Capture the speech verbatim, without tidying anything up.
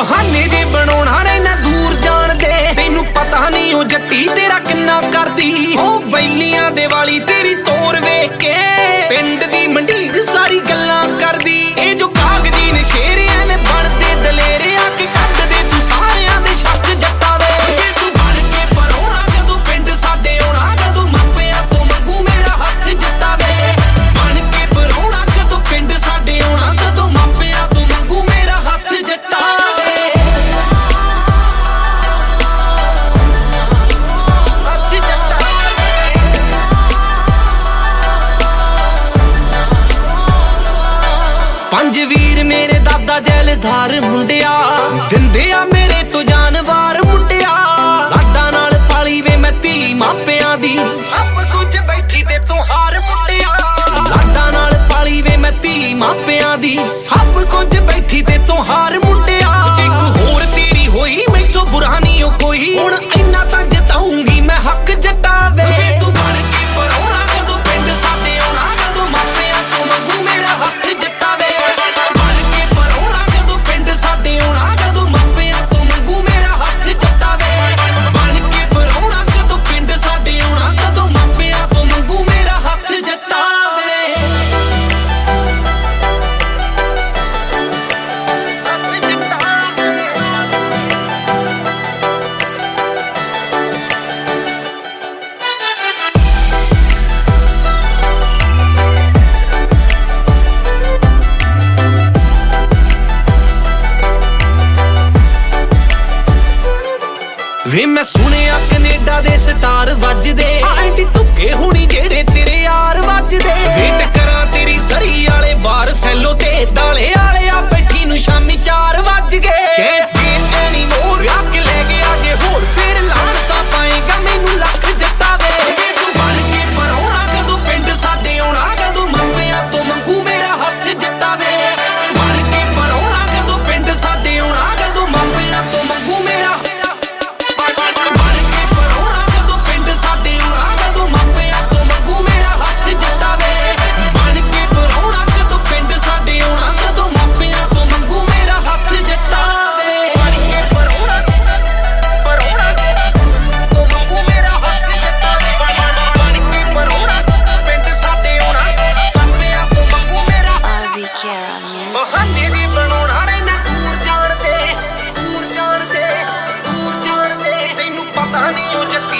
ਬਹਾਨੇ ਜੇ ਬਣਾਉਣਾ ਰਹਿਣਾ ਦੂਰ ਜਾਣ ਦੇ। ਤੈਨੂੰ ਪਤਾ ਨਹੀਂ ਉਹ ਜੱਟੀ ਤੇਰਾ ਕਿੰਨਾ ਕਰਦੀ। ਉਹ ਵੈਲੀਆਂ ਦੇ ਵਾਲੀ ਤੇਰੀ ਤੋਰ ਵੇਖ ਕੇ ਪਿੰਡ ਦੀ ਮੰਡੀਰ ਸਾਰੀ ਗੱਲਾਂ ਕਰਦੀ। ਇਹ ਜੋ ਕਾਗਜ਼ੀ ਨੇ ਸ਼ੇਰ ਐਵੇਂ ਬਣਦੇ ਦਲੇਰੇ ਆ ਕੇ ਕੱਢਦੇ ਤੂੰ ਸਾਰਿਆਂ ਦੇ ਸ਼ੱਕ ਜੱਟਾਂ ਦੇ। ਤੂੰ ਬਣ ਕੇ ਪਰੋਣਾ ਕਦੋਂ ਪਿੰਡ ਸਾਡੇ ਆਉਣਾ ਕਦੋਂ ਮਾਪਿਆਂ ਤੋਂ ਮੰਗੂ ਮੇਰਾ ਹੱਥ ਜੱਟਾਂ ਦੇ। ਬਣ ਕੇ ਪਰੋਣਾ ਕਦੋਂ ਪਿੰਡ ਸਾਡੇ ਆਉਣਾ ਕਦੋਂ ਮਾਪਿਆਂ ਤੋਂ ਮੰਗੂ ਮੇਰਾ ਹੱਥ ਜੱਟਾਂ ਦੇ। ਹੱਥ ਜੱਟਾਂ ਪੰਜ ਵੀਰ ਮੇਰੇ ਦਾਦਾ ਜੈਲਦਾਰ ਮੁੰਡਿਆ ਦਿੰਦੇ ਆ ਮੇਰੇ ਤੋਂ ਜਾਨਵਾਰ ਮੁੰਡਿਆ। ਲਾਡਾ ਨਾਲ ਪਾਲੀ ਵੇ ਮੈਂ ਧੀ ਮਾਪਿਆਂ ਦੀ ਸਭ ਕੁਝ ਬੈਠੀ ਤੇ ਤੂੰ ਹਾਰ ਮੁੰਡਿਆ। ਲਾਡਾ ਨਾਲ ਪਾਲੀ ਵੇ ਮੈਂ ਧੀ ਮਾਪਿਆਂ ਦੀ ਸਭ ਕੁਝ ਬੈਠੀ ਤੇ ਤੂੰ ਹਾਰ ਮੁੰਡਿਆ। ਜੇ ਕੋਈ ਹੋਰ ਤੇਰੀ ਹੋਈ ਮੈਥੋਂ ਬੁਰਾ ਨਹੀਂ ਉਹ ਕੋਈ। ਹੁਣ ਇੰਨਾ ਤਾਂ ਜਿਤਾਉਂਗੀ ਮੈਂ ਹੱਕ ਜੱਟਾਂ ਦੇ। ਤੂੰ ਬਣ ਕੇ ਪਰੋਣਾ ਕਦੋਂ ਪਿੰਡ ਸਾਡੇ ਆਉਣਾ ਕਦੋਂ ਮਾਪਿਆਂ ਤੋਂ ਮੰਗੂ ਮੇਰਾ ਹੱਥ ਜੱਟਾਂ ਦੇ। ਬਣ ਕੇ ਪਰੋਣਾ ਕਦੋਂ ਪਿੰਡ ਸਾਡੇ ਆਉਣਾ ਕਦੋਂ ਮਾਪਿਆਂ ਤੋਂ ਮੰਗੂ ਮੇਰਾ ਹੱਥ ਜੱਟਾਂ ਦੇ। ਬਣ ਕੇ ਪਰੋਣਾ ਕਦੋਂ ਪਿੰਡ ਸਾਡੇ ਆਉਣਾ ਕਦੋਂ ਮਾਪਿਆਂ ਤੋਂ ਮੰਗੂ ਮੇਰਾ ਹੱਥ ਜੱਟਾਂ ਦੇ। ਹੱਥ ਜੱਟਾਂ ਦੇ। ਵੇ ਮੈਂ ਸੁਣਿਆ ਕੈਨੇਡਾ ਦੇ ਸਟਾਰ ਵੱਜਦੇ ਐਂਟੀ ਧੁੱਕੇ ਹੁਣੀ ਜਿਹੜੇ ਤੇਰੇ ਯਾਰ ਵੱਜਦੇ। ਵੇਟ ਕਰਾਂ ਤੇਰੀ ਸਰੀ ਵਾਲੇ ਬਾਰ ਸੈਲੋ ਤੇ ਦਾਲੇ ਵਾਲੇ ਆ ਬੈਠੀ ਨੂੰ ਸ਼ਾਮੀ ਚਾਰ ਵੱਜ ਗਏ। ਕੈਂਟ ਫੀਲ ਐਨੀ ਮੋਰ ਆ ਕੇ ਲੈ ਗਿਆ ਜੇ ਹੋਰ ਫੇਰ ਲਾਣ ਤਾਂ ਪਾਏਗਾ ਮੈਨੂੰ ਲੱਖ ਜੱਟਾਂ ਦੇ। ਤੂੰ ਬਣ ਕੇ ਪਰੋਣਾ ਕਦੋਂ ਪਿੰਡ ਸਾਡੇ ਆਉਣਾ ਕਦੋਂ ਮਾਪਿਆਂ ਤੋਂ ਮੰਗੂ ਮੇਰਾ ਹੱਥ ਜੱਟਾਂ ਦੇ। ਬਣ ਕੇ ਪਰੋਣਾ ਕਦੋਂ ਪਿੰਡ ਸਾਡੇ ਆਉਣਾ ਕਦੋਂ ਮਾਪਿਆਂ ਤੋਂ ਮੰਗੂ ਮੇਰਾ ਬਣ ਕੇ ਪਰੋਣਾ ਕਦੋਂ ਪਿੰਡ ਸਾਡੇ ਆਉਣਾ ਕਦੋਂ ਮਾਪਿਆਂ ਤੋਂ ਮੰਗੂ ਮੇਰਾ ਹੱਥ ਜੱਟਾਂ ਦੇ। ਬਣ ਕੇ ਪਰੋਣਾ ਕਦੋਂ ਪਿੰਡ ਸਾਡੇ ਆਉਣਾ ਕਦੋਂ ਮਾਪਿਆਂ ਤੋਂ ਮੰਗੂ ਮੇਰਾ ਹੱਥ ਜੱਟਾਂ ਦੇ। ਬਣ ਕੇ ਪਰੋਣਾ ਪਰੋਣਾ ਤੋਂ ਮੰਗੂ ਮੇਰਾ ਹੱਥ ਜੱਟਾਂ ਦੇ। ਬਣ ਕੇ ਪਰੋਣਾ ਪਿੰਡ ਸਾਡੇ ਆਉਣਾ ਮਾਪਿਆਂ ਤੋਂ ਮੰਗੂ ਮੇਰਾ ਬਹਾਨੇ ਦੀ ਬਣਾਉਣਾ ਰਹਿਣਾ ਦੂਰ ਜਾਣ ਦੇ ਦੂਰ ਜਾਣ ਦੇ ਦੂਰ ਜਾਣ ਦੇ। ਤੈਨੂੰ ਪਤਾ ਨਹੀਂ ਉਹ ਜੱਟਾਂ